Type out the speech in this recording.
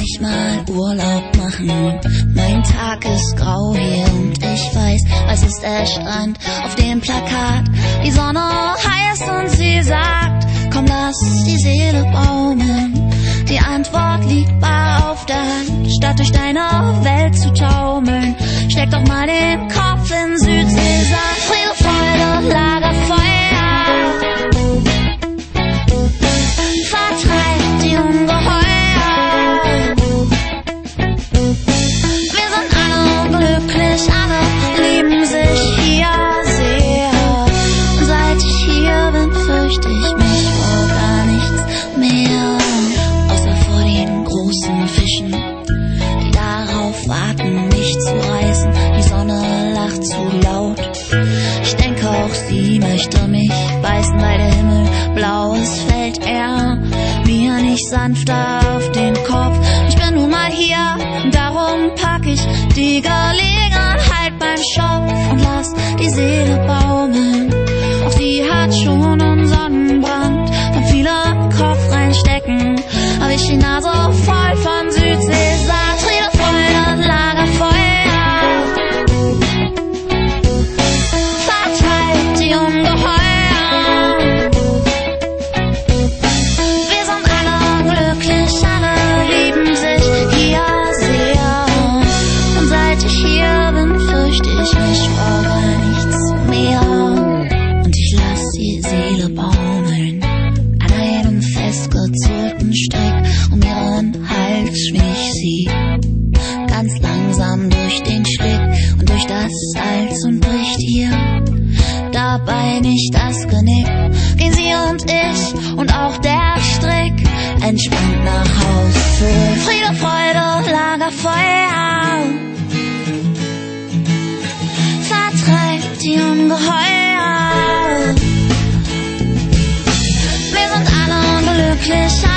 ich mal Urlaub machen. Mein Tag ist grau hier und ich weiß, es ist der Strand auf dem Plakat. Die Sonne heißt und sie sagt, komm, lass die Seele baumeln. Die Antwort liegt bar auf der Hand, statt durch deine Welt zu taumeln. Steck doch mal den Kopf in Südsee, sag Friede, Freude, Lagerfeuer. Vertreibt die Ungeheuer. Wir sind alle glücklich, alle lieben sich hier sehr. Und seit ich hier bin, fürchte ich mich vor gar nichts mehr. Außer vor den großen Fischen, die darauf warten, mich zu reißen. Die Sonne lacht zu laut. Ich denke auch sie möchte mich beißen, weil der Himmel blau ist, fällt er mir nicht sanfter auf den Kopf. Ich bin nun mal hier, darum pack ich die Gelegenheit beim Schopf und lass die Seele baumeln. Auch sie hat schon einen Sonnenbrand, von viel im Kopf reinstecken. Hab ich die Nase voll von Südsee, sagt Friede, Freude, Lagerfeuer. Vertreibt die Ungeheuer. Wir sind alle glücklich, alle lieben sich hier sehr. Und seit ich hier bin, fürchte ich mich vor gar nichts mehr. Und ich lass die Seele baumeln an einem festgezurrten Strick. Um ihren Hals schwing ich sie ganz langsam durch den Schlick und durch das Salz und bricht ihr dabei nicht das Genick. Gehen sie und ich und auch der Strick entspannt nach Haus für Friede, Freude, Lagerfeuer. Vertreibt die Ungeheuer. Wir sind alle glücklich.